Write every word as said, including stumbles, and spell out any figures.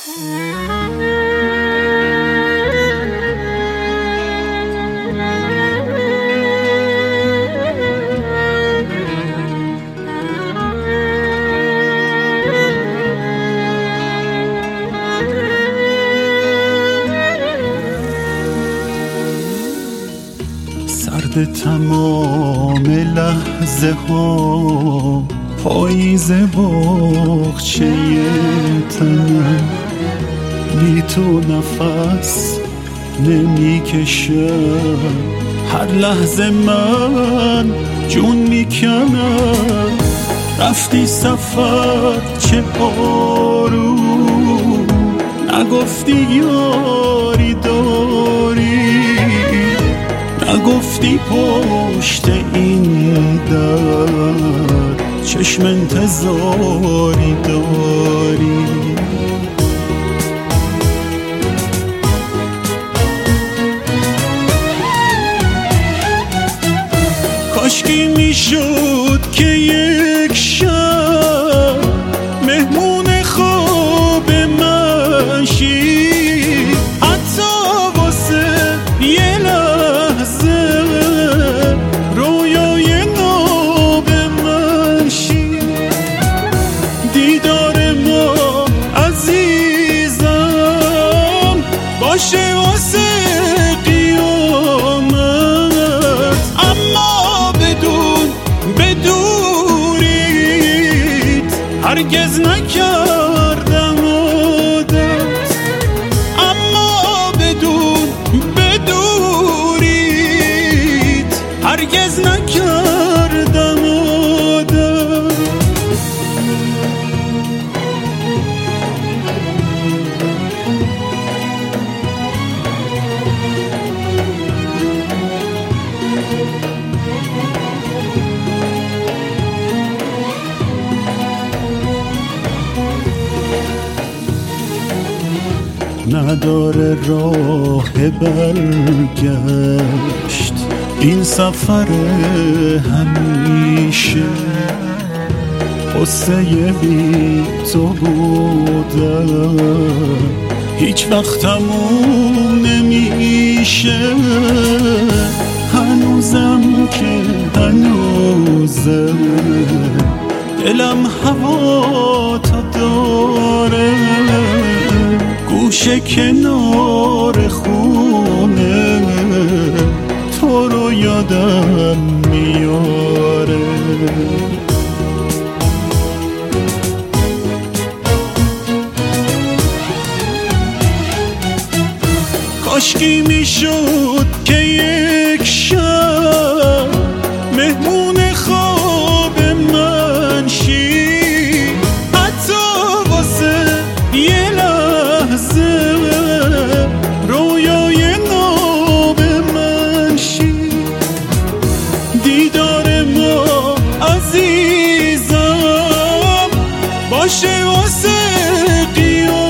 سرد تمام لحظه ها، پاییز باغچه تنم، بی تو نفس نمیکشم. هر لحظه من جون میکنم. رفتی سفر چه آروم، نگفتی یاری داری، نگفتی پشت این در چشم انتظاری داری. کاشکی میشد که یک شب مهمون خواب من شی، حتی واسه یه لحظه رویای ناب من شی. دیدار ما عزیزم باشه واسه قیامت، اما بدون بدونید هرگز نکردم عادت. اما بدون بدونید هرگز نکردم عادت. نداره راه برگشت این سفر همیشه، قصه بی تو بودم هیچ وقت تموم نمیشه. هنوزم که هنوزه دلم هوا تا داره، گوشه کنار خونه تو رو یادم میاره. کاشکی میشد که یک شب مهمون خواب من شی، حتی واسه یه لحظه رویای ناب من شی. دیدار ما عزیزم باشه واسه قیامت،